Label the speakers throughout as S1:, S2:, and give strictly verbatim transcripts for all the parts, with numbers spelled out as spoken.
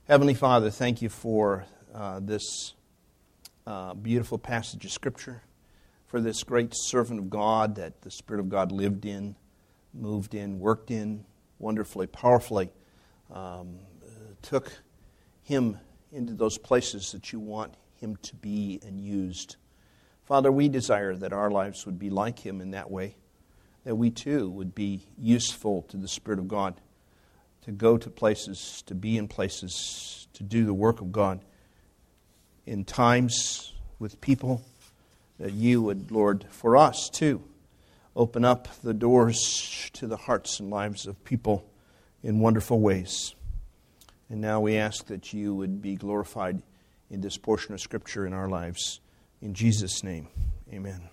S1: Heavenly Father, thank you for uh, this uh, beautiful passage of Scripture, for this great servant of God that the Spirit of God lived in, moved in, worked in, wonderfully, powerfully, um, took him into those places that you want him to be and used. Father, we desire that our lives would be like him in that way, that we too would be useful to the Spirit of God, to go to places, to be in places, to do the work of God in times with people, that you would, Lord, for us too, open up the doors to the hearts and lives of people in wonderful ways. And now we ask that you would be glorified in this portion of Scripture in our lives. In Jesus' name, amen.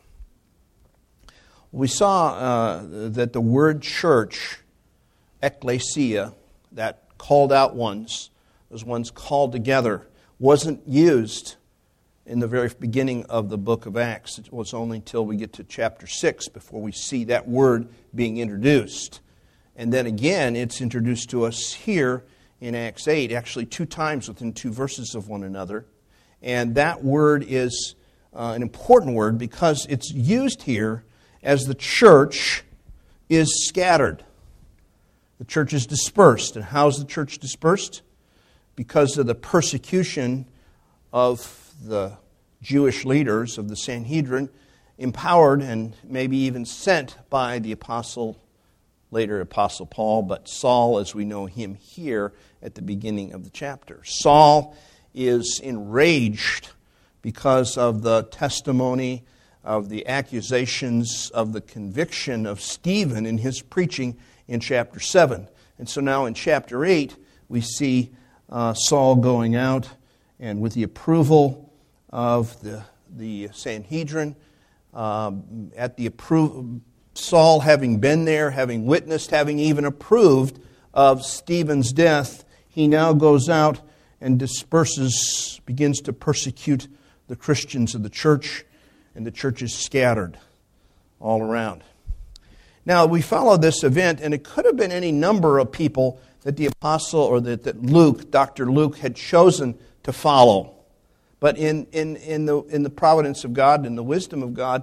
S1: We saw uh, that the word church, ecclesia, that called out ones, those ones called together, wasn't used in the very beginning of the book of Acts. It was only until we get to chapter six before we see that word being introduced. And then again, it's introduced to us here in Acts eight, actually two times within two verses of one another. And that word is uh, an important word because it's used here as the church is scattered. The church is dispersed. And how is the church dispersed? Because of the persecution of the Jewish leaders of the Sanhedrin, empowered and maybe even sent by the apostle, later Apostle Paul, but Saul as we know him here at the beginning of the chapter. Saul is enraged because of the testimony of the accusations of the conviction of Stephen in his preaching in chapter seven. And so now in chapter eight, we see uh, Saul going out and with the approval of the, the Sanhedrin, um, at the appro- Saul having been there, having witnessed, having even approved of Stephen's death, he now goes out and disperses, begins to persecute the Christians of the church, and the church is scattered all around. Now, we follow this event, and it could have been any number of people that the apostle or that, that Luke, Doctor Luke, had chosen to follow. But in, in, in, the, in the providence of God and the wisdom of God,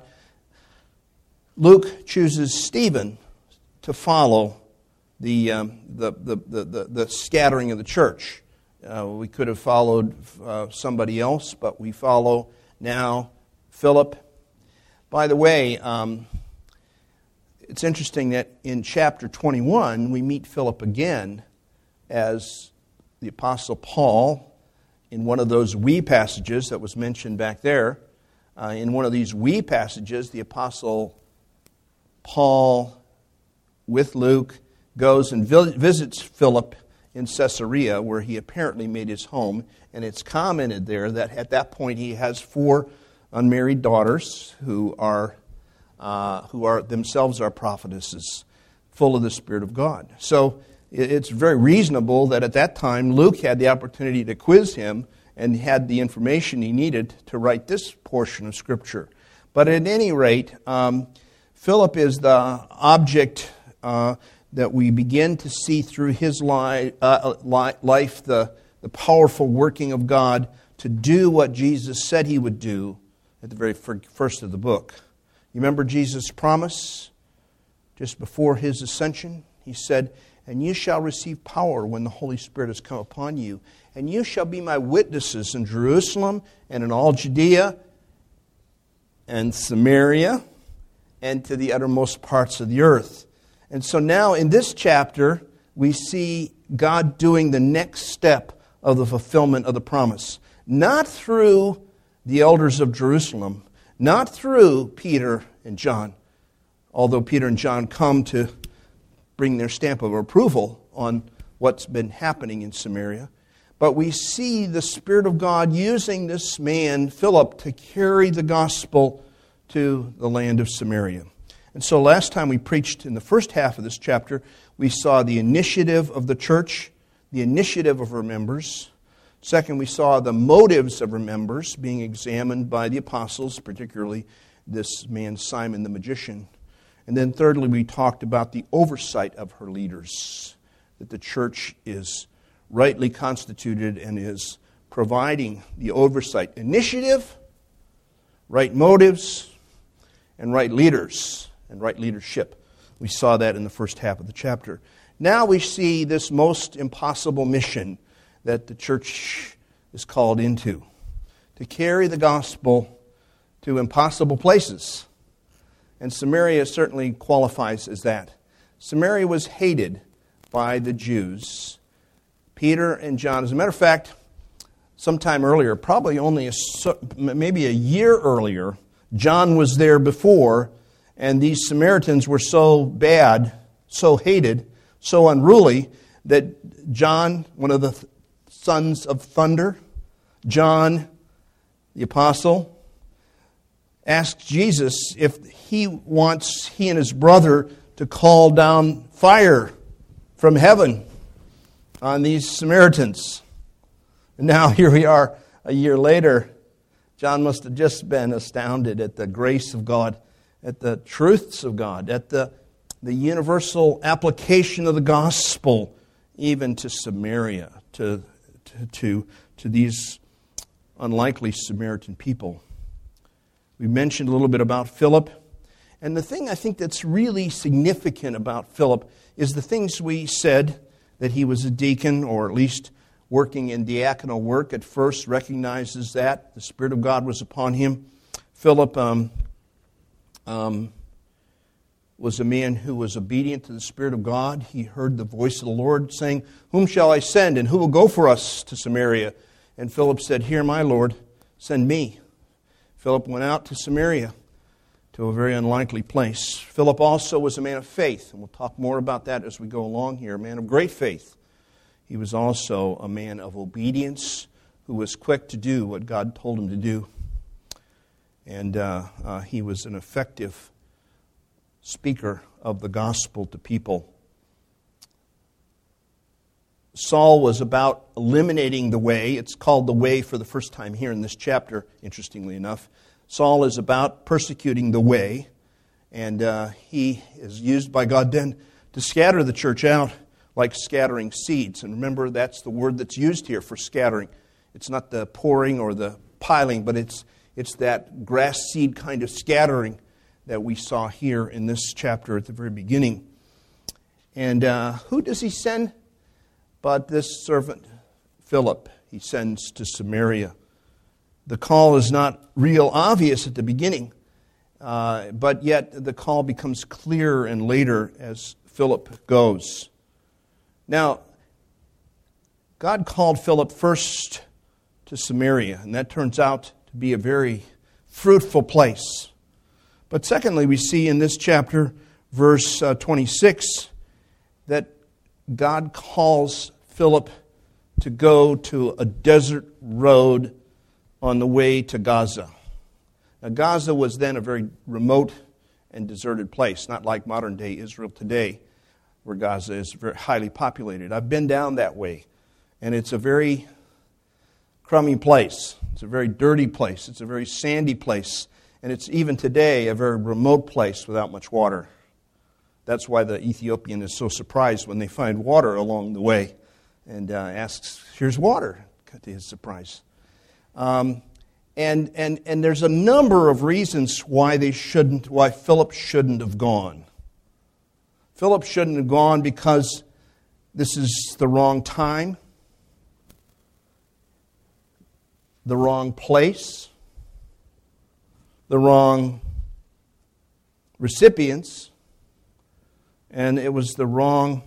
S1: Luke chooses Stephen to follow the, um, the, the, the, the, the scattering of the church. Uh, we could have followed uh, somebody else, but we follow now Philip. By the way, um, it's interesting that in chapter twenty-one, we meet Philip again as the Apostle Paul in one of those we passages that was mentioned back there. Uh, in one of these we passages, the Apostle Paul, with Luke, goes and visits Philip in Caesarea, where he apparently made his home. And it's commented there that at that point he has four unmarried daughters who are uh, who are themselves are prophetesses, full of the Spirit of God. So it's very reasonable that at that time Luke had the opportunity to quiz him and had the information he needed to write this portion of Scripture. But at any rate, um, Philip is the object uh, that we begin to see through his li- uh, li- life, the, the powerful working of God to do what Jesus said he would do at the very first of the book. You remember Jesus' promise just before his ascension? He said, "And you shall receive power when the Holy Spirit has come upon you, and you shall be my witnesses in Jerusalem and in all Judea and Samaria and to the uttermost parts of the earth." And so now in this chapter, we see God doing the next step of the fulfillment of the promise. Not through the elders of Jerusalem, not through Peter and John, although Peter and John come to bring their stamp of approval on what's been happening in Samaria. But we see the Spirit of God using this man, Philip, to carry the gospel to the land of Samaria. And so last time we preached in the first half of this chapter, we saw the initiative of the church, the initiative of her members. Second, we saw the motives of her members being examined by the apostles, particularly this man Simon the magician. And then thirdly, we talked about the oversight of her leaders, that the church is rightly constituted and is providing the oversight, initiative, right motives, and right leaders and right leadership. We saw that in the first half of the chapter. Now we see this most impossible mission that the church is called into, to carry the gospel to impossible places. And Samaria certainly qualifies as that. Samaria was hated by the Jews. Peter and John, as a matter of fact, sometime earlier, probably only a, maybe a year earlier, John was there before, and these Samaritans were so bad, so hated, so unruly, that John, one of the th- sons of thunder, John, the apostle, asked Jesus if he wants he and his brother to call down fire from heaven on these Samaritans. And now here we are a year later. John must have just been astounded at the grace of God, at the truths of God, at the, the universal application of the gospel, even to Samaria, to, to, to, to these unlikely Samaritan people. We mentioned a little bit about Philip. And the thing I think that's really significant about Philip is the things we said, that he was a deacon, or at least working in diaconal work at first, recognizes that. The Spirit of God was upon him. Philip um, um, was a man who was obedient to the Spirit of God. He heard the voice of the Lord saying, "Whom shall I send, and who will go for us to Samaria?" And Philip said, "Here, my Lord, send me." Philip went out to Samaria, to a very unlikely place. Philip also was a man of faith, and we'll talk more about that as we go along here, a man of great faith. He was also a man of obedience who was quick to do what God told him to do. And uh, uh, he was an effective speaker of the gospel to people. Saul was about eliminating the way. It's called the way for the first time here in this chapter, interestingly enough. Saul is about persecuting the way, and uh, he is used by God then to scatter the church out like scattering seeds. And remember, that's the word that's used here for scattering. It's not the pouring or the piling, but it's it's that grass seed kind of scattering that we saw here in this chapter at the very beginning. And uh, who does he send? But this servant, Philip, he sends to Samaria. The call is not real obvious at the beginning, uh, but yet the call becomes clearer and later as Philip goes. Now, God called Philip first to Samaria, and that turns out to be a very fruitful place. But secondly, we see in this chapter, verse uh, twenty-six, that God calls Philip to go to a desert road on the way to Gaza. Now, Gaza was then a very remote and deserted place, not like modern-day Israel today, where Gaza is very highly populated. I've been down that way, and it's a very crummy place. It's a very dirty place. It's a very sandy place, and it's even today a very remote place without much water. That's why the Ethiopian is so surprised when they find water along the way, and uh, asks, "Here's water," to his surprise. Um, and and and there's a number of reasons why they shouldn't, why Philip shouldn't have gone. Philip shouldn't have gone because this is the wrong time, the wrong place, the wrong recipients, and it was the wrong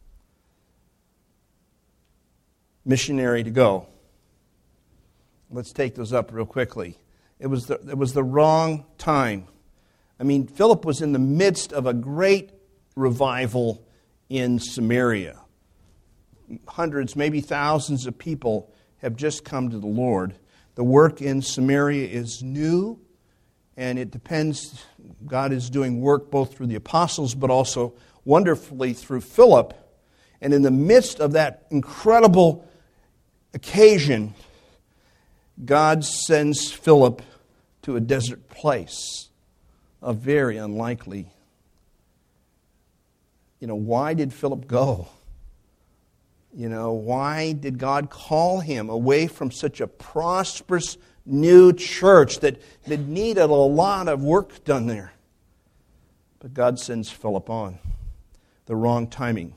S1: missionary to go. Let's take those up real quickly. It was the, it was the wrong time. I mean, Philip was in the midst of a great revival in Samaria. Hundreds, maybe thousands of people have just come to the Lord. The work in Samaria is new, and it depends. God is doing work both through the apostles, but also wonderfully through Philip. And in the midst of that incredible occasion, God sends Philip to a desert place, a very unlikely. You know, why did Philip go? You know, why did God call him away from such a prosperous new church that, that needed a lot of work done there? But God sends Philip on. The wrong timing.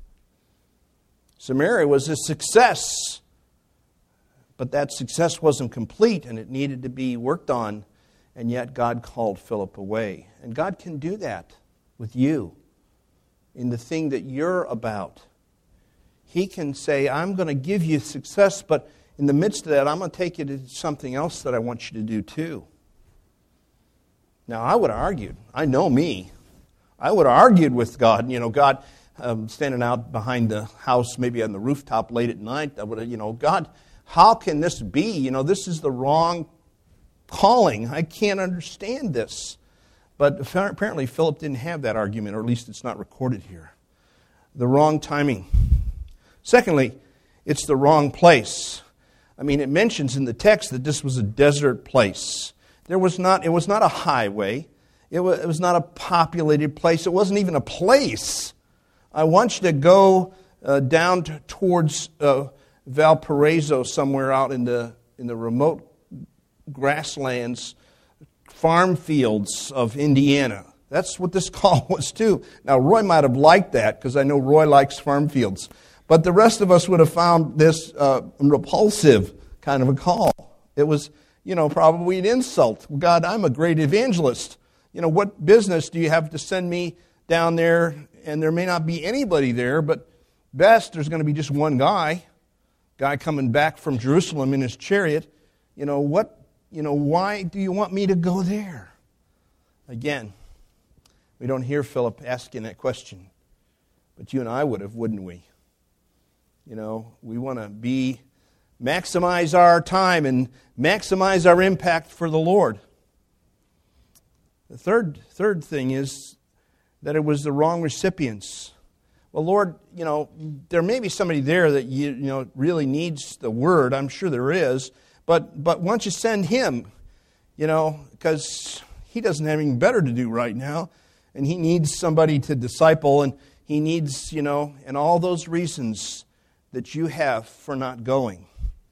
S1: Samaria was a success, but that success wasn't complete and it needed to be worked on, and yet God called Philip away. And God can do that with you in the thing that you're about. He can say, I'm going to give you success, but in the midst of that, I'm going to take you to something else that I want you to do too. Now, I would have argued. I know me. I would have argued with God. You know, God, um, standing out behind the house, maybe on the rooftop late at night, I would have, you know, God, how can this be? You know, this is the wrong calling. I can't understand this. But apparently Philip didn't have that argument, or at least it's not recorded here. The wrong timing. Secondly, it's the wrong place. I mean, it mentions in the text that this was a desert place. There was not, it was not a highway. It was, it was not a populated place. It wasn't even a place. I want you to go uh, down to, towards uh, Valparaiso, somewhere out in the in the remote grasslands, farm fields of Indiana. That's what this call was too. Now, Roy might have liked that, because I know Roy likes farm fields. But the rest of us would have found this uh, repulsive kind of a call. It was, you know, probably an insult. God, I'm a great evangelist. You know, what business do you have to send me down there? And there may not be anybody there, but best there's going to be just one guy, guy coming back from Jerusalem in his chariot. You know, what, you know, why do you want me to go there? Again, we don't hear Philip asking that question. But you and I would have, wouldn't we? You know, we want to be, maximize our time and maximize our impact for the Lord. The third third thing is that it was the wrong recipients. Well, Lord, you know, there may be somebody there that you, you know really needs the word. I'm sure there is. But but why don't you send him? You know, because he doesn't have anything better to do right now. And he needs somebody to disciple. And he needs, you know, and all those reasons that you have for not going.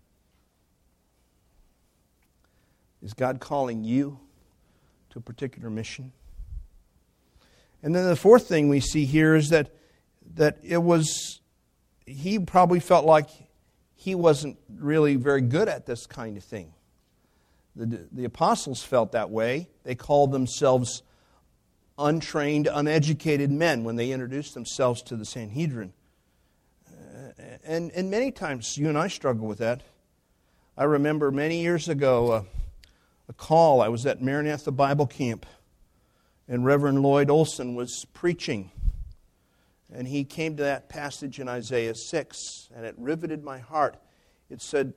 S1: Is God calling you to a particular mission? And then the fourth thing we see here is that that it was, he probably felt like he wasn't really very good at this kind of thing. The, the apostles felt that way. They called themselves untrained, uneducated men when they introduced themselves to the Sanhedrin. Uh, and, and many times you and I struggle with that. I remember many years ago uh, a call. I was at Maranatha Bible Camp, and Reverend Lloyd Olson was preaching. And he came to that passage in Isaiah six, and it riveted my heart. It said,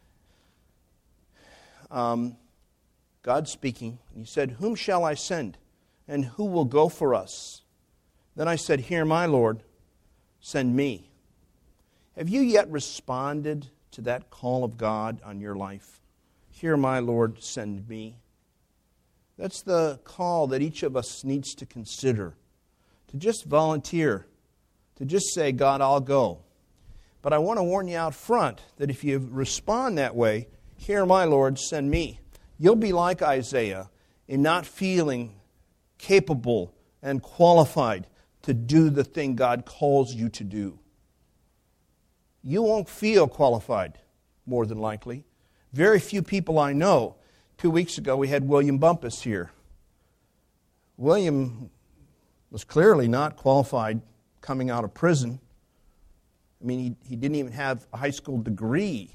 S1: um, God speaking, and he said, "Whom shall I send, and who will go for us?" Then I said, "Here, my Lord, send me." Have you yet responded to that call of God on your life? "Here, my Lord, send me." That's the call that each of us needs to consider. To just volunteer. To just say, "God, I'll go." But I want to warn you out front that if you respond that way, "Here, my Lord, send me," you'll be like Isaiah in not feeling capable and qualified to do the thing God calls you to do. You won't feel qualified, more than likely. Very few people I know. Two weeks ago, we had William Bumpus here. William was clearly not qualified coming out of prison. I mean, he, he didn't even have a high school degree.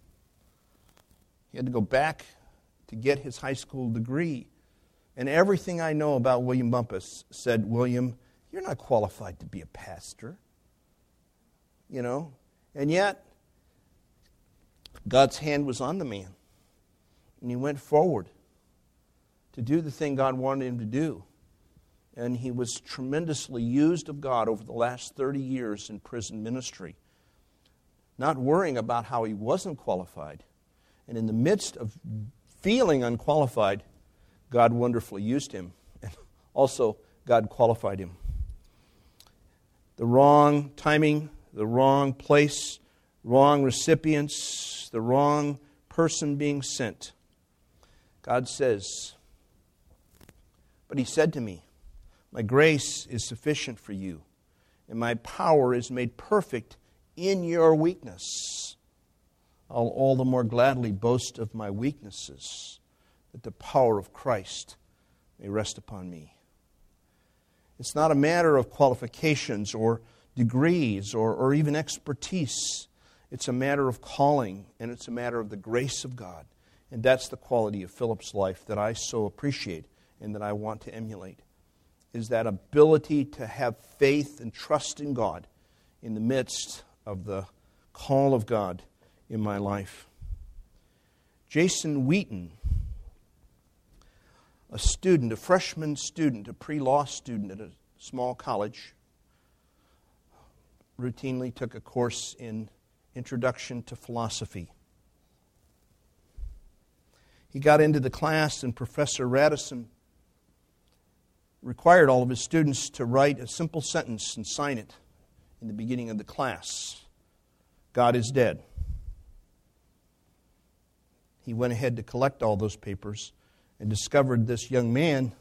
S1: He had to go back to get his high school degree. And everything I know about William Bumpus said, "William, you're not qualified to be a pastor." You know? And yet, God's hand was on the man. And he went forward to do the thing God wanted him to do. And he was tremendously used of God over the last thirty years in prison ministry, not worrying about how he wasn't qualified. And in the midst of feeling unqualified, God wonderfully used him. And also, God qualified him. The wrong timing, the wrong place, wrong recipients, the wrong person being sent. God says, "But he said to me, my grace is sufficient for you, and my power is made perfect in your weakness. I'll all the more gladly boast of my weaknesses, that the power of Christ may rest upon me." It's not a matter of qualifications or degrees or, or even expertise. It's a matter of calling, and it's a matter of the grace of God. And that's the quality of Philip's life that I so appreciate and that I want to emulate, is that ability to have faith and trust in God in the midst of the call of God in my life. Jason Wheaton, a student, a freshman student, a pre-law student at a small college, routinely took a course in Introduction to Philosophy. He got into the class, and Professor Radisson required all of his students to write a simple sentence and sign it in the beginning of the class. God is dead. He went ahead to collect all those papers and discovered this young man,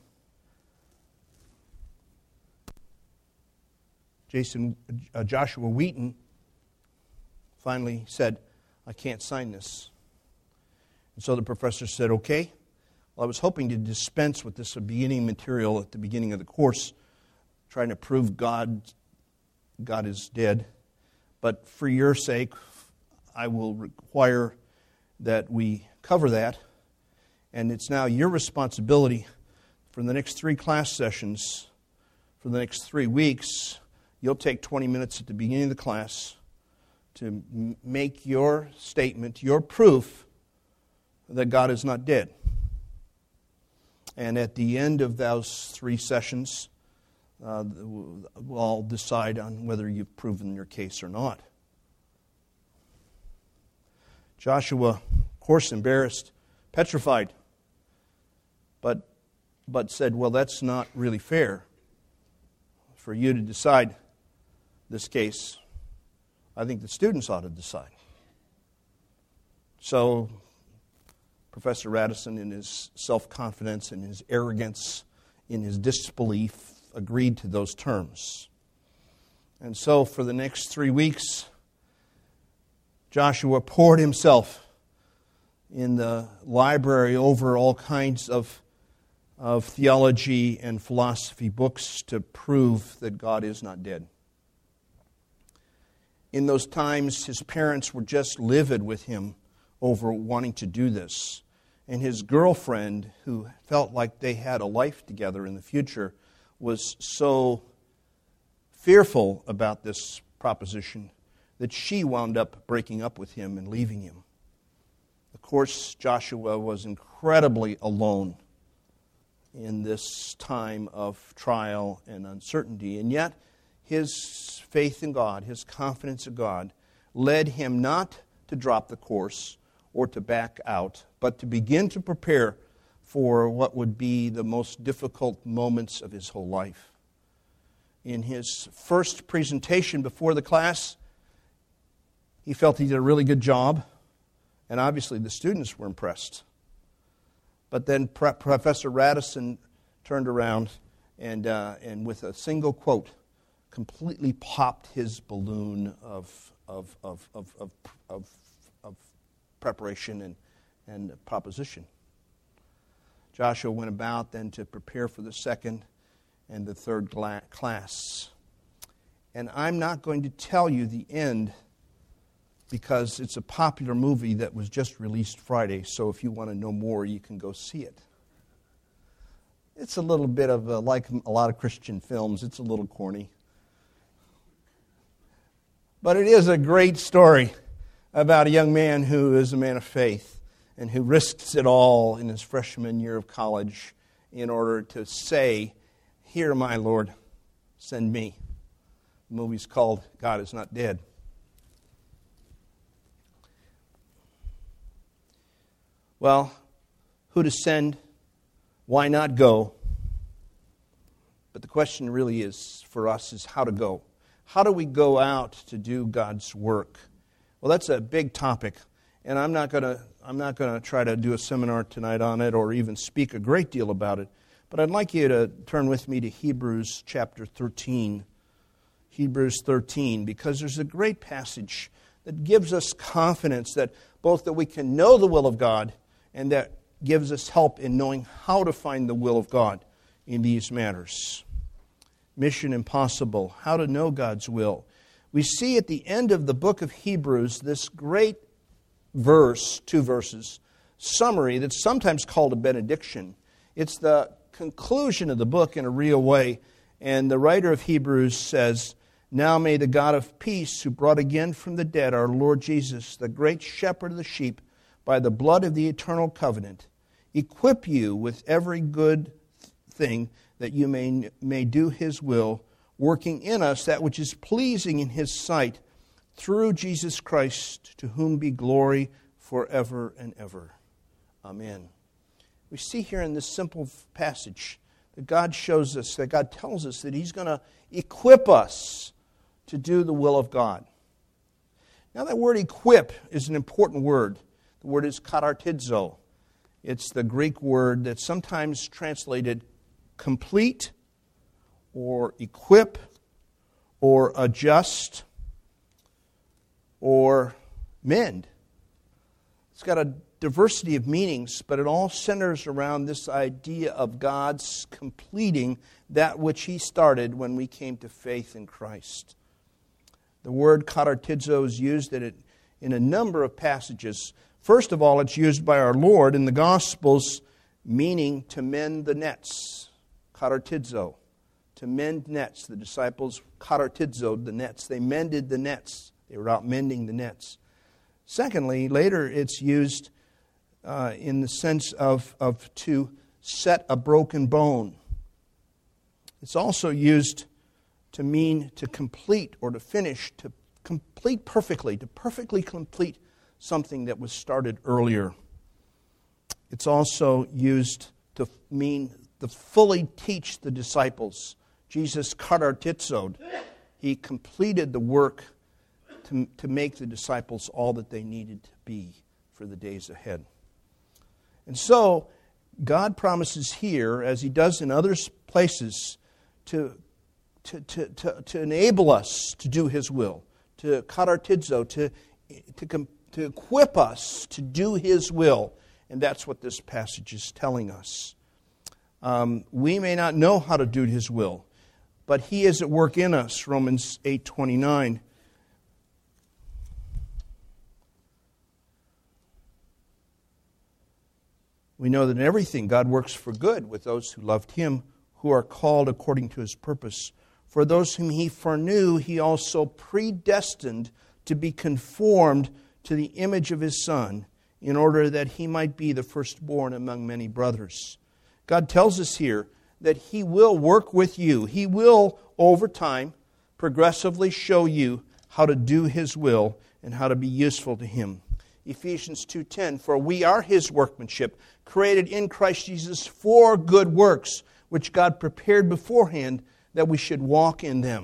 S1: Jason uh, Joshua Wheaton, finally said, "I can't sign this." And so the professor said, "Okay, well, I was hoping to dispense with this beginning material at the beginning of the course, trying to prove God, God is dead. But for your sake, I will require that we cover that. And it's now your responsibility for the next three class sessions, for the next three weeks, you'll take twenty minutes at the beginning of the class to m- make your statement, your proof that God is not dead. And at the end of those three sessions, uh, we'll all decide on whether you've proven your case or not." Joshua, of course, embarrassed, petrified, but but said, "Well, that's not really fair for you to decide this case. I think the students ought to decide." So Professor Radisson, in his self-confidence, in his arrogance, in his disbelief, agreed to those terms. And so for the next three weeks, Joshua poured himself in the library over all kinds of, of theology and philosophy books to prove that God is not dead. In those times, his parents were just livid with him over wanting to do this. And his girlfriend, who felt like they had a life together in the future, was so fearful about this proposition that she wound up breaking up with him and leaving him. Of course, Joshua was incredibly alone in this time of trial and uncertainty. And yet, his faith in God, his confidence in God, led him not to drop the course or to back out, but to begin to prepare for what would be the most difficult moments of his whole life. In his first presentation before the class, he felt he did a really good job, and obviously the students were impressed. But then Pro- Professor Radisson turned around and, uh, and with a single quote, completely popped his balloon of, of, of, of, of, of, of preparation and, and proposition. Joshua went about then to prepare for the second and the third gla- class. And I'm not going to tell you the end because it's a popular movie that was just released Friday, so if you want to know more, you can go see it. It's a little bit of, a, like a lot of Christian films, it's a little corny. But it is a great story about a young man who is a man of faith and who risks it all in his freshman year of college in order to say, "Here, my Lord, send me." The movie's called God Is Not Dead. Well, who to send? Why not go? But the question really is, for us, is how to go. How do we go out to do God's work? Well, that's a big topic, and I'm not going to I'm not going to try to do a seminar tonight on it or even speak a great deal about it. But I'd like you to turn with me to Hebrews chapter thirteen. Hebrews thirteen, because there's a great passage that gives us confidence that both that we can know the will of God and that gives us help in knowing how to find the will of God in these matters. Mission Impossible, how to know God's will. We see at the end of the book of Hebrews this great verse, two verses, summary that's sometimes called a benediction. It's the conclusion of the book in a real way, and the writer of Hebrews says, "Now may the God of peace, who brought again from the dead our Lord Jesus, the great shepherd of the sheep, by the blood of the eternal covenant, equip you with every good thing that you may, may do His will, working in us that which is pleasing in His sight, through Jesus Christ, to whom be glory forever and ever. Amen." We see here in this simple passage that God shows us, that God tells us that He's going to equip us to do the will of God. Now that word equip is an important word. The word is katartizo. It's the Greek word that's sometimes translated complete or equip or adjust or mend. It's got a diversity of meanings, but it all centers around this idea of God's completing that which He started when we came to faith in Christ. The word katartizo is used in, it, in a number of passages. First of all, it's used by our Lord in the Gospels, meaning to mend the nets. Katartizo, to mend nets. The disciples katartizoed the nets. They mended the nets. They were out mending the nets. Secondly, later it's used uh, in the sense of, of to set a broken bone. It's also used to mean to complete or to finish, to complete perfectly, to perfectly complete something that was started earlier. It's also used to mean to fully teach the disciples. Jesus katartizoed. He completed the work to, to make the disciples all that they needed to be for the days ahead. And so, God promises here, as He does in other places, to, to, to, to, to enable us to do His will, to katartizo, to, to, to equip us to do His will. And that's what this passage is telling us. Um, we may not know how to do His will, but He is at work in us, Romans eight twenty-nine. We know that in everything God works for good with those who loved Him, who are called according to His purpose. For those whom He foreknew, He also predestined to be conformed to the image of His Son, in order that He might be the firstborn among many brothers. God tells us here that He will work with you. He will, over time, progressively show you how to do His will and how to be useful to Him. Ephesians two ten, for we are His workmanship, created in Christ Jesus for good works, which God prepared beforehand that we should walk in them.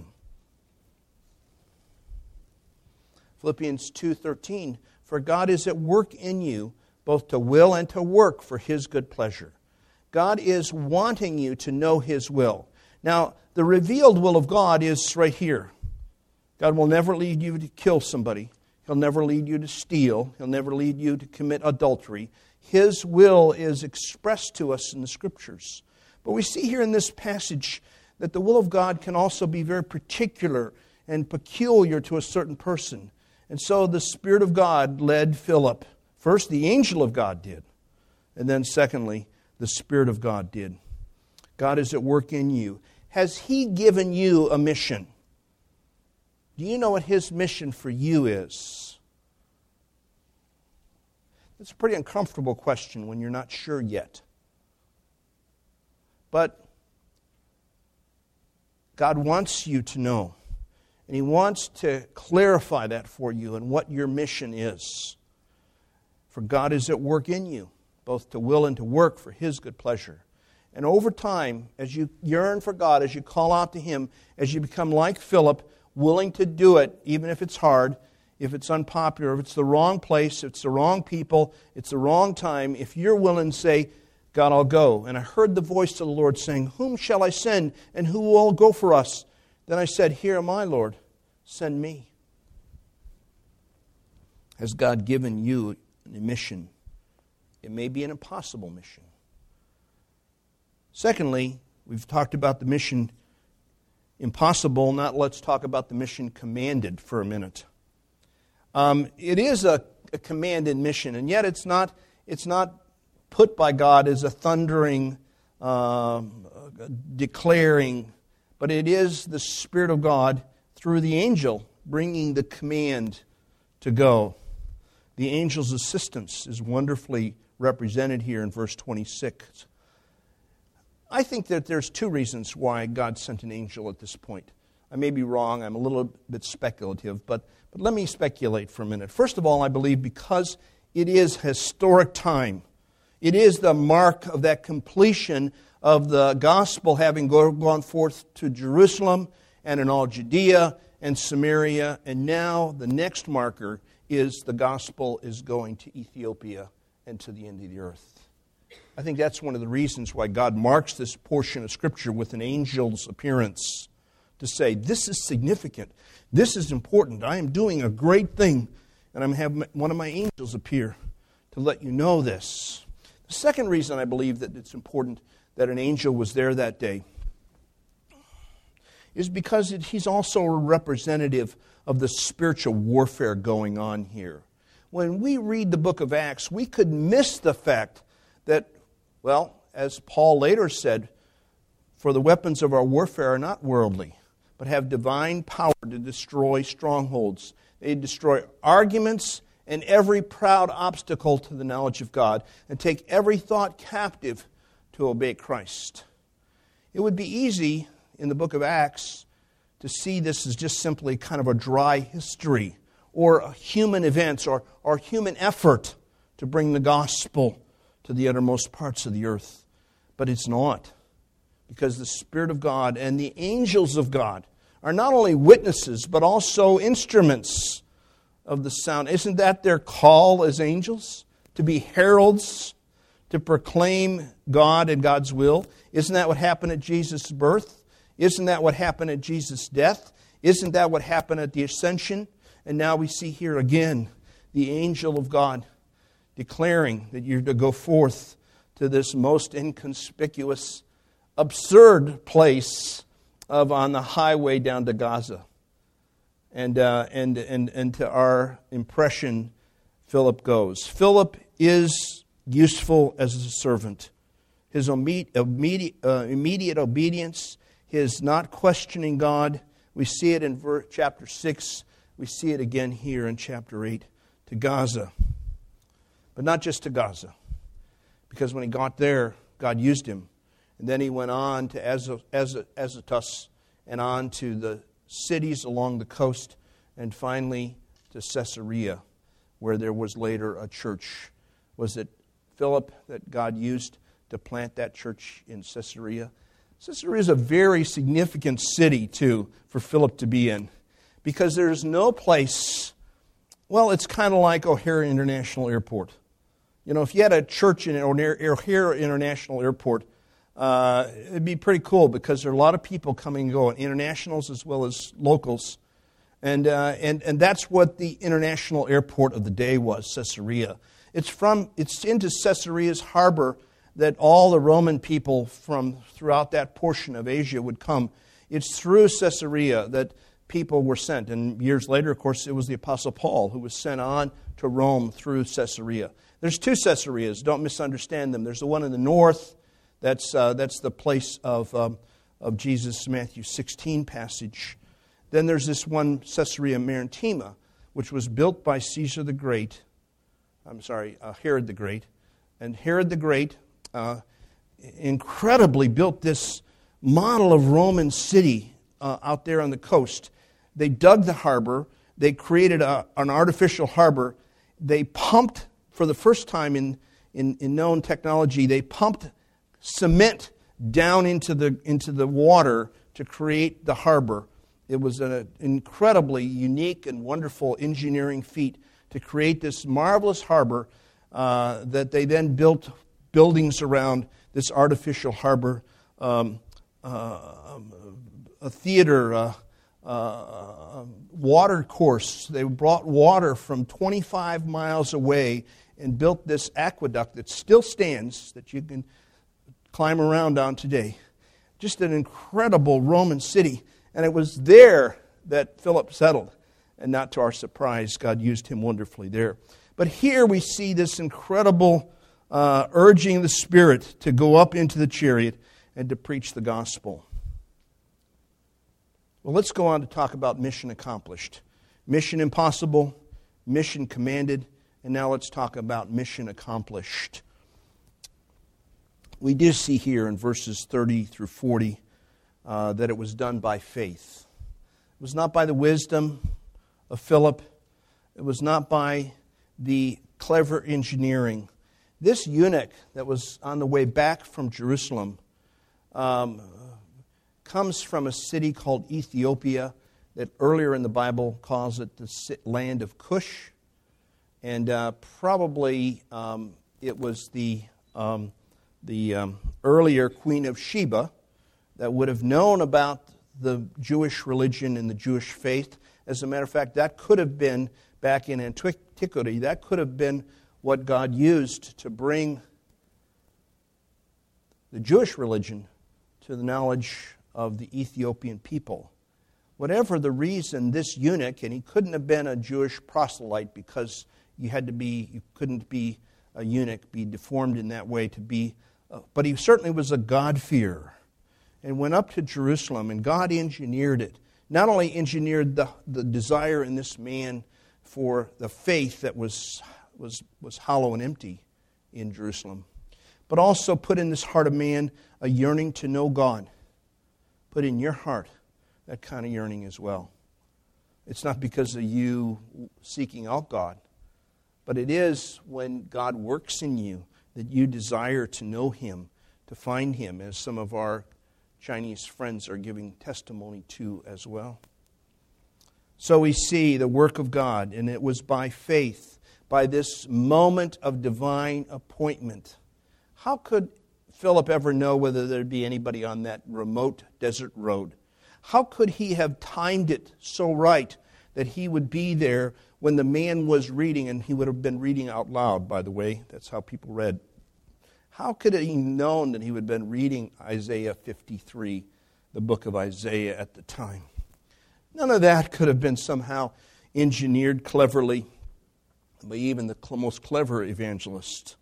S1: Philippians two thirteen, for God is at work in you, both to will and to work for His good pleasure. God is wanting you to know His will. Now, the revealed will of God is right here. God will never lead you to kill somebody. He'll never lead you to steal. He'll never lead you to commit adultery. His will is expressed to us in the Scriptures. But we see here in this passage that the will of God can also be very particular and peculiar to a certain person. And so the Spirit of God led Philip. First, the angel of God did. And then secondly, the Spirit of God did. God is at work in you. Has He given you a mission? Do you know what His mission for you is? It's a pretty uncomfortable question when you're not sure yet. But God wants you to know. And He wants to clarify that for you and what your mission is. For God is at work in you, both to will and to work for His good pleasure. And over time, as you yearn for God, as you call out to Him, as you become like Philip, willing to do it, even if it's hard, if it's unpopular, if it's the wrong place, if it's the wrong people, it's the wrong time, if you're willing to say, God, I'll go. And I heard the voice of the Lord saying, whom shall I send, and who will go for us? Then I said, here am I, Lord. Send me. Has God given you a mission? It may be an impossible mission. Secondly, we've talked about the mission impossible. Now let's talk about the mission commanded for a minute. Um, it is a, a commanded mission, and yet it's not, it's not put by God as a thundering, uh, declaring, but it is the Spirit of God through the angel bringing the command to go. The angel's assistance is wonderfully represented here in verse twenty-six. I think that there's two reasons why God sent an angel at this point. I may be wrong, I'm a little bit speculative, but, but let me speculate for a minute. First of all, I believe because it is historic time. It is the mark of that completion of the gospel having gone forth to Jerusalem and in all Judea and Samaria. And now the next marker is the gospel is going to Ethiopia and to the end of the earth. I think that's one of the reasons why God marks this portion of Scripture with an angel's appearance to say, this is significant. This is important. I am doing a great thing. And I'm having one of my angels appear to let you know this. The second reason I believe that it's important that an angel was there that day is because it, he's also a representative of the spiritual warfare going on here. When we read the book of Acts, we could miss the fact that, well, as Paul later said, for the weapons of our warfare are not worldly, but have divine power to destroy strongholds. They destroy arguments and every proud obstacle to the knowledge of God, and take every thought captive to obey Christ. It would be easy in the book of Acts to see this as just simply kind of a dry history, or human events, or, or human effort to bring the gospel to the uttermost parts of the earth. But it's not. Because the Spirit of God and the angels of God are not only witnesses, but also instruments of the sound. Isn't that their call as angels? To be heralds, to proclaim God and God's will? Isn't that what happened at Jesus' birth? Isn't that what happened at Jesus' death? Isn't that what happened at the ascension? And now we see here again the angel of God declaring that you're to go forth to this most inconspicuous, absurd place of on the highway down to Gaza. And, uh, and, and, and to our impression, Philip goes. Philip is useful as a servant. His immediate, uh, immediate obedience, his not questioning God, we see it in verse, chapter six. We see it again here in chapter eight, to Gaza. But not just to Gaza. Because when he got there, God used him. And then he went on to Azotus and on to the cities along the coast, and finally to Caesarea, where there was later a church. Was it Philip that God used to plant that church in Caesarea? Caesarea is a very significant city, too, for Philip to be in, because there's no place, well, it's kind of like O'Hare International Airport. You know, if you had a church in O'Hare International Airport, Uh, it'd be pretty cool because there are a lot of people coming and going, internationals as well as locals. And, uh, and, and that's what the international airport of the day was, Caesarea. It's from it's into Caesarea's harbor that all the Roman people from throughout that portion of Asia would come. It's through Caesarea that people were sent. And years later, of course, it was the Apostle Paul who was sent on to Rome through Caesarea. There's two Caesareas, don't misunderstand them. There's the one in the north. That's uh, that's the place of um, of Jesus' Matthew sixteen passage. Then there's this one, Caesarea Maritima, which was built by Caesar the Great. I'm sorry, uh, Herod the Great. And Herod the Great uh, incredibly built this model of Roman city uh, out there on the coast. They dug the harbor. They created a, an artificial harbor. They pumped, for the first time in, in, in known technology, they pumped cement down into the into the water to create the harbor. It was an incredibly unique and wonderful engineering feat to create this marvelous harbor uh, that they then built buildings around this artificial harbor, um, uh, a theater, uh, uh, water course. They brought water from twenty-five miles away and built this aqueduct that still stands, that you can climb around on today. Just an incredible Roman city. And it was there that Philip settled. And not to our surprise, God used him wonderfully there. But here we see this incredible uh, urging the Spirit to go up into the chariot and to preach the gospel. Well, let's go on to talk about mission accomplished. Mission impossible, mission commanded, and now let's talk about mission accomplished. We do see here in verses thirty through forty uh, that it was done by faith. It was not by the wisdom of Philip. It was not by the clever engineering. This eunuch that was on the way back from Jerusalem um, comes from a city called Ethiopia that earlier in the Bible calls it the land of Cush. And uh, probably um, it was the, um, the um, earlier Queen of Sheba that would have known about the Jewish religion and the Jewish faith. As a matter of fact, that could have been, back in antiquity, that could have been what God used to bring the Jewish religion to the knowledge of the Ethiopian people. Whatever the reason, this eunuch, and he couldn't have been a Jewish proselyte because you had to be, you couldn't be a eunuch, be deformed in that way to be, uh, but he certainly was a God-fearer and went up to Jerusalem, and God engineered it. Not only engineered the, the desire in this man for the faith that was, was, was hollow and empty in Jerusalem, but also put in this heart of man a yearning to know God. Put in your heart that kind of yearning as well. It's not because of you seeking out God, but it is when God works in you that you desire to know Him, to find Him, as some of our Chinese friends are giving testimony to as well. So we see the work of God, and it was by faith, by this moment of divine appointment. How could Philip ever know whether there'd be anybody on that remote desert road? How could he have timed it so right that he would be there when the man was reading, and he would have been reading out loud, by the way. That's how people read. How could he have known that he would have been reading Isaiah fifty-three, the book of Isaiah at the time? None of that could have been somehow engineered cleverly by even the most clever evangelist.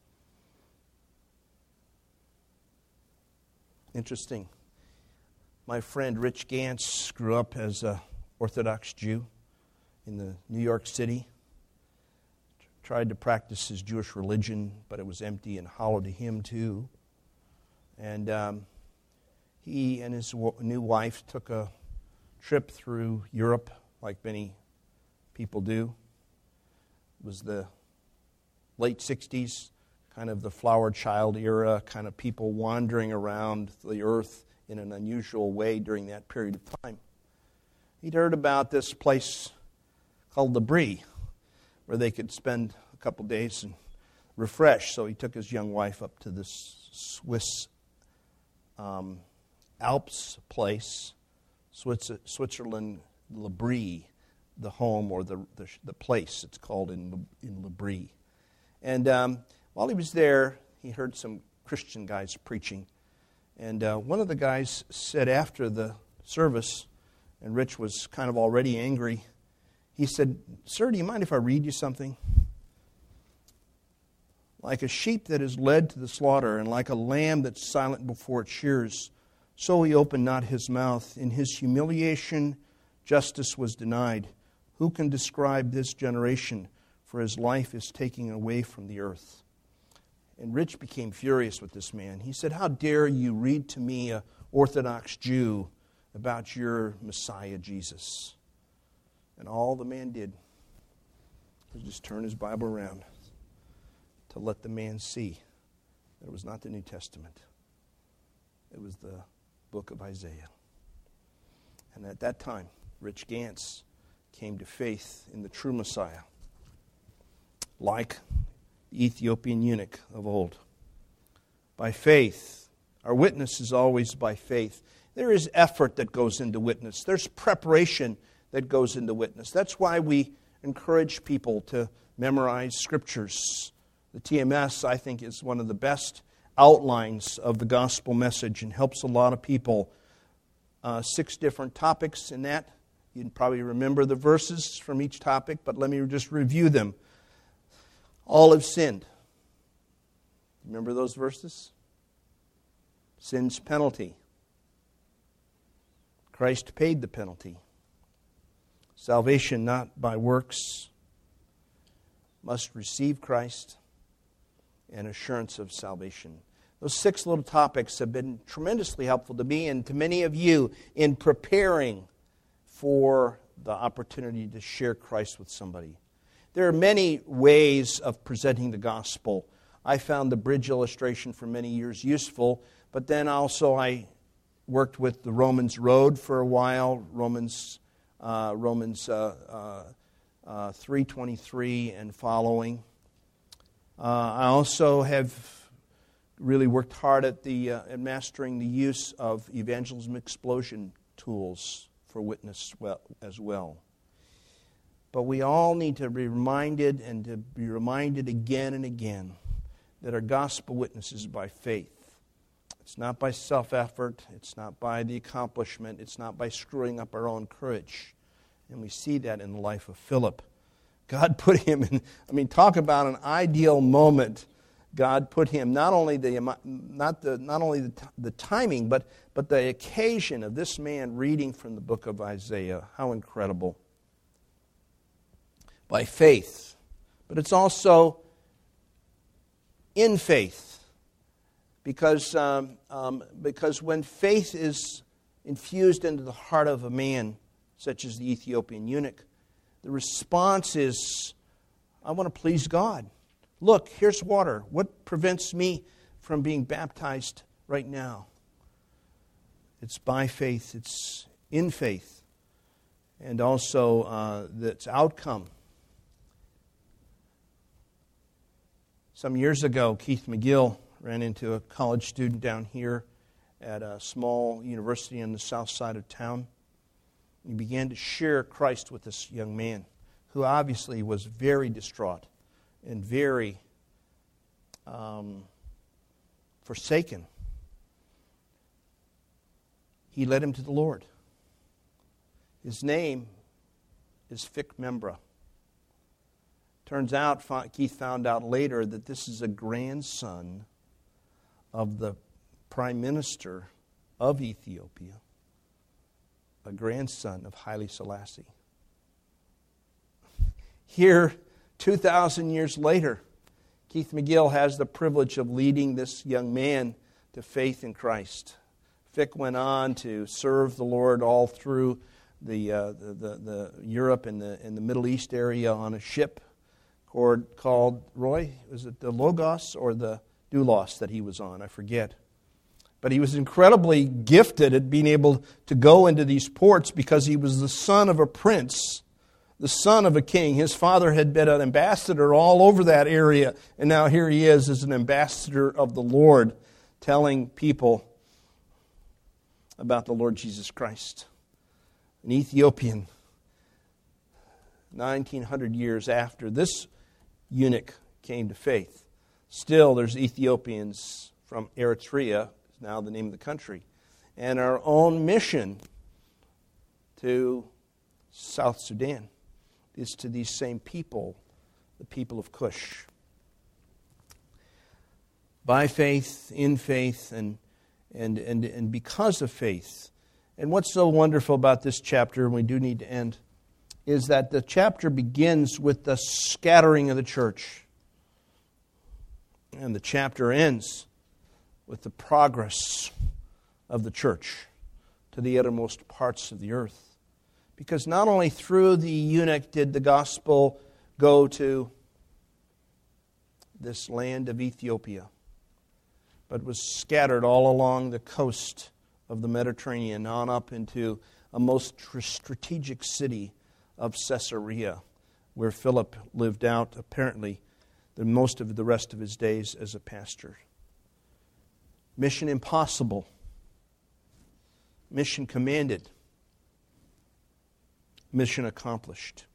S1: Interesting. My friend Rich Gantz grew up as an Orthodox Jew in the New York City. Tried to practice his Jewish religion, but it was empty and hollow to him too. And um, he and his w- new wife took a trip through Europe, like many people do. It was the late sixties, kind of the flower child era, kind of people wandering around the earth in an unusual way during that period of time. He'd heard about this place called L'Abri, where they could spend a couple days and refresh. So he took his young wife up to this Swiss um, Alps place, Swiss- Switzerland, L'Abri, the home or the, the the place it's called in in L'Abri. And um, while he was there, he heard some Christian guys preaching. And uh, one of the guys said after the service, and Rich was kind of already angry, he said, "Sir, do you mind if I read you something? Like a sheep that is led to the slaughter, and like a lamb that's silent before its shears, so he opened not his mouth. In his humiliation, justice was denied. Who can describe this generation? For his life is taken away from the earth." And Rich became furious with this man. He said, "How dare you read to me, an Orthodox Jew, about your Messiah, Jesus?" And all the man did was just turn his Bible around to let the man see that it was not the New Testament. It was the book of Isaiah. And at that time, Rich Gantz came to faith in the true Messiah, like the Ethiopian eunuch of old. By faith. Our witness is always by faith. There is effort that goes into witness. There's preparation that goes into witness. That's why we encourage people to memorize scriptures. The T M S, I think, is one of the best outlines of the gospel message and helps a lot of people. Uh, six different topics in that. You can probably remember the verses from each topic, but let me just review them. All have sinned. Remember those verses? Sin's penalty. Christ paid the penalty. Salvation not by works. Must receive Christ. And assurance of salvation. Those six little topics have been tremendously helpful to me and to many of you in preparing for the opportunity to share Christ with somebody. There are many ways of presenting the gospel. I found the bridge illustration for many years useful, but then also I worked with the Romans Road for a while, Romans uh, Romans uh, uh, uh, three twenty-three and following. Uh, I also have really worked hard at the uh, at mastering the use of evangelism explosion tools for witness well, as well. But we all need to be reminded and to be reminded again and again that our gospel witness is by faith. It's not by self-effort. It's not by the accomplishment. It's not by screwing up our own courage. And we see that in the life of Philip. God put him in, I mean, talk about an ideal moment. God put him, not only the not the not only the, the timing, but but the occasion of this man reading from the book of Isaiah. How incredible. By faith. But it's also in faith. Because, um, um, because when faith is infused into the heart of a man, such as the Ethiopian eunuch, the response is, I want to please God. Look, here's water. What prevents me from being baptized right now? It's by faith. It's in faith. And also uh, its outcome. Some years ago, Keith McGill ran into a college student down here at a small university on the south side of town. He began to share Christ with this young man, who obviously was very distraught and very um, forsaken. He led him to the Lord. His name is Fick Membra. Turns out, Keith found out later that this is a grandson of the Prime Minister of Ethiopia, a grandson of Haile Selassie. Here, two thousand years later, Keith McGill has the privilege of leading this young man to faith in Christ. Fick went on to serve the Lord all through the uh, the, the, the Europe and the in the Middle East area on a ship called, Roy, was it the Logos or the Doulos that he was on? I forget. But he was incredibly gifted at being able to go into these ports because he was the son of a prince, the son of a king. His father had been an ambassador all over that area, and now here he is as an ambassador of the Lord, telling people about the Lord Jesus Christ. An Ethiopian, nineteen hundred years after this eunuch came to faith. Still, there's Ethiopians from Eritrea, now the name of the country, and our own mission to South Sudan is to these same people, the people of Cush. By faith, in faith, and and and, and because of faith. And what's so wonderful about this chapter, and we do need to end, is that the chapter begins with the scattering of the church. And the chapter ends with the progress of the church to the uttermost parts of the earth. Because not only through the eunuch did the gospel go to this land of Ethiopia, but was scattered all along the coast of the Mediterranean, on up into a most tr- strategic city of Caesarea, where Philip lived out, apparently, the most of the rest of his days as a pastor. Mission impossible. Mission commanded. Mission accomplished.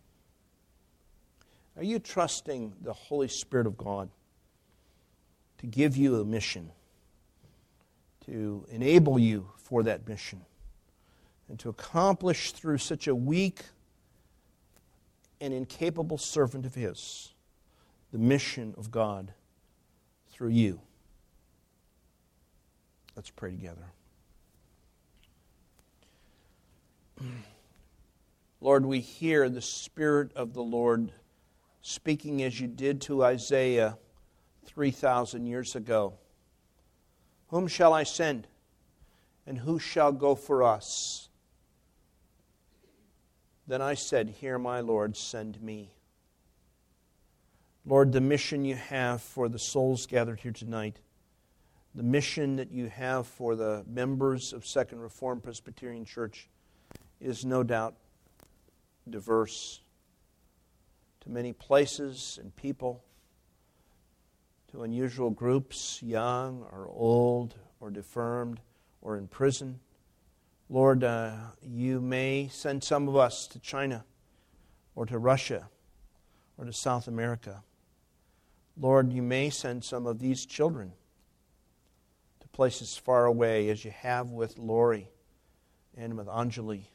S1: Are you trusting the Holy Spirit of God to give you a mission, to enable you for that mission, and to accomplish through such a weak and incapable servant of His the mission of God through you? Let's pray together. Lord, we hear the Spirit of the Lord speaking as you did to Isaiah three thousand years ago. Whom shall I send? And who shall go for us? Then I said, Here, my Lord, send me. Lord, the mission you have for the souls gathered here tonight, the mission that you have for the members of Second Reformed Presbyterian Church is no doubt diverse to many places and people, to unusual groups, young or old or deformed or in prison. Lord, uh, you may send some of us to China or to Russia or to South America. Lord, you may send some of these children to places far away, as you have with Lori and with Anjali.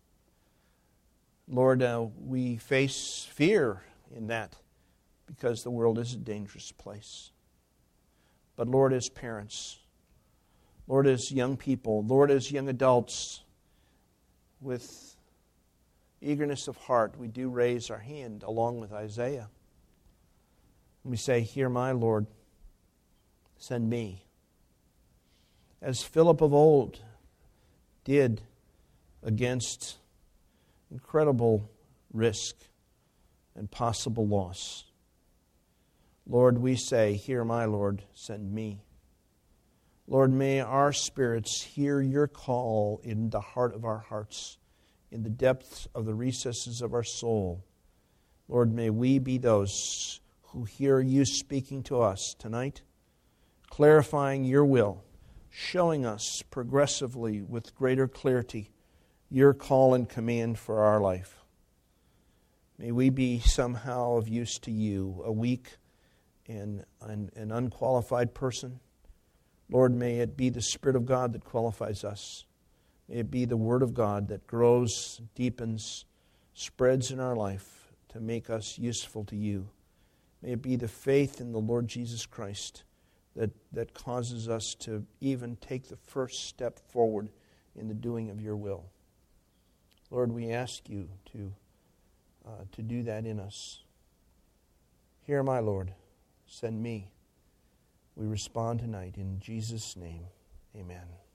S1: Lord, uh, we face fear in that because the world is a dangerous place. But Lord, as parents, Lord, as young people, Lord, as young adults, with eagerness of heart, we do raise our hand along with Isaiah. And we say, Here, my Lord, send me. As Philip of old did against incredible risk and possible loss. Lord, we say, Here, my Lord, send me. Lord, may our spirits hear your call in the heart of our hearts, in the depths of the recesses of our soul. Lord, may we be those who hear you speaking to us tonight, clarifying your will, showing us progressively with greater clarity your call and command for our life. May we be somehow of use to you, a weak and an, an unqualified person. Lord, may it be the Spirit of God that qualifies us. May it be the Word of God that grows, deepens, spreads in our life to make us useful to you. May it be the faith in the Lord Jesus Christ that, that causes us to even take the first step forward in the doing of your will. Lord, we ask you to, uh, to do that in us. Here, my Lord, send me. We respond tonight in Jesus' name. Amen.